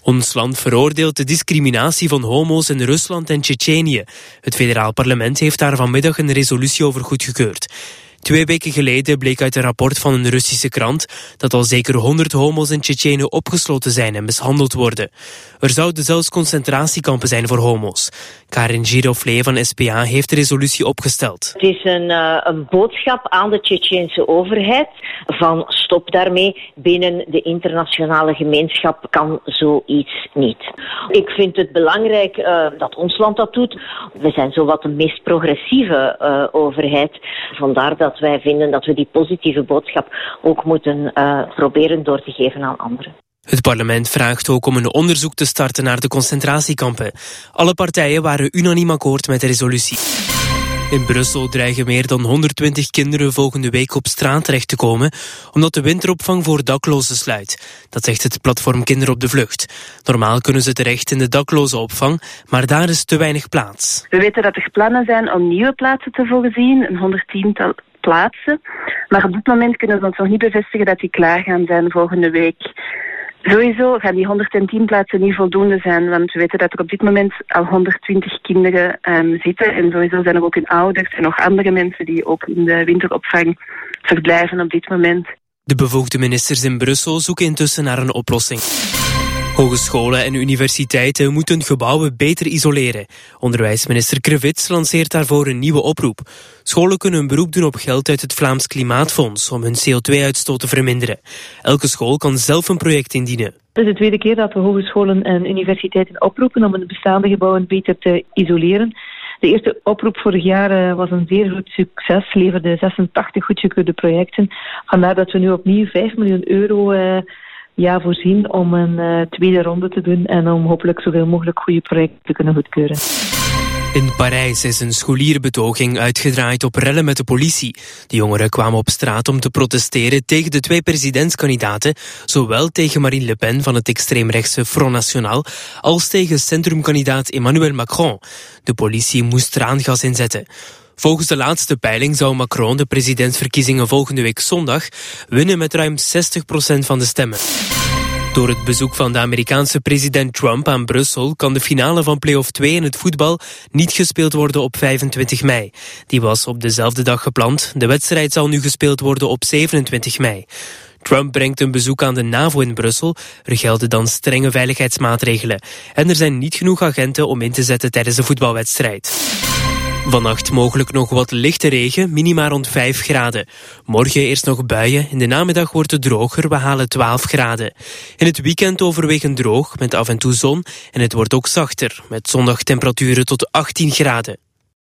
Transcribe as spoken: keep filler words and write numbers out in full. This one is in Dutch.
Ons land veroordeelt de discriminatie van homo's in Rusland en Tsjetsjenië. Het federaal parlement heeft daar vanmiddag een resolutie over goedgekeurd. Twee weken geleden bleek uit een rapport van een Russische krant dat al zeker honderd homo's in Tsjetsjenië opgesloten zijn en mishandeld worden. Er zouden zelfs concentratiekampen zijn voor homo's. Karin Girovlee van S P A heeft de resolutie opgesteld. Het is een, uh, een boodschap aan de Tsjetsjeense overheid van stop daarmee. Binnen de internationale gemeenschap kan zoiets niet. Ik vind het belangrijk uh, dat ons land dat doet. We zijn zowat de meest progressieve uh, overheid. Vandaar dat wij vinden dat we die positieve boodschap ook moeten uh, proberen door te geven aan anderen. Het parlement vraagt ook om een onderzoek te starten naar de concentratiekampen. Alle partijen waren unaniem akkoord met de resolutie. In Brussel dreigen meer dan honderdtwintig kinderen volgende week op straat terecht te komen, omdat de winteropvang voor daklozen sluit. Dat zegt het platform Kinderen op de Vlucht. Normaal kunnen ze terecht in de daklozenopvang, maar daar is te weinig plaats. We weten dat er plannen zijn om nieuwe plaatsen te voorzien, een honderdtiental plaatsen. Maar op dit moment kunnen we ons nog niet bevestigen dat die klaar gaan zijn volgende week. Sowieso gaan die honderdtien plaatsen niet voldoende zijn, want we weten dat er op dit moment al honderdtwintig kinderen um, zitten. En sowieso zijn er ook hun ouders en nog andere mensen die ook in de winteropvang verblijven op dit moment. De bevoegde ministers in Brussel zoeken intussen naar een oplossing. Hogescholen en universiteiten moeten gebouwen beter isoleren. Onderwijsminister Krevits lanceert daarvoor een nieuwe oproep. Scholen kunnen een beroep doen op geld uit het Vlaams Klimaatfonds om hun C O twee uitstoot te verminderen. Elke school kan zelf een project indienen. Het is de tweede keer dat we hogescholen en universiteiten oproepen om de bestaande gebouwen beter te isoleren. De eerste oproep vorig jaar was een zeer goed succes, leverde zesentachtig goedgekeurde projecten. Vandaar dat we nu opnieuw vijf miljoen euro uh, ja, voorzien om een uh, tweede ronde te doen en om hopelijk zoveel mogelijk goede projecten te kunnen goedkeuren. In Parijs is een scholierenbetoging uitgedraaid op rellen met de politie. De jongeren kwamen op straat om te protesteren tegen de twee presidentskandidaten, zowel tegen Marine Le Pen van het extreemrechtse Front National, als tegen centrumkandidaat Emmanuel Macron. De politie moest traangas inzetten. Volgens de laatste peiling zou Macron de presidentsverkiezingen volgende week zondag winnen met ruim zestig procent van de stemmen. Door het bezoek van de Amerikaanse president Trump aan Brussel kan de finale van play-off twee in het voetbal niet gespeeld worden op vijfentwintig mei. Die was op dezelfde dag gepland. De wedstrijd zal nu gespeeld worden op zevenentwintig mei. Trump brengt een bezoek aan de NAVO in Brussel. Er gelden dan strenge veiligheidsmaatregelen. En er zijn niet genoeg agenten om in te zetten tijdens de voetbalwedstrijd. Vannacht mogelijk nog wat lichte regen, minima rond vijf graden. Morgen eerst nog buien, in de namiddag wordt het droger, we halen twaalf graden. In het weekend overwegend droog, met af en toe zon, en het wordt ook zachter, met zondagtemperaturen tot achttien graden.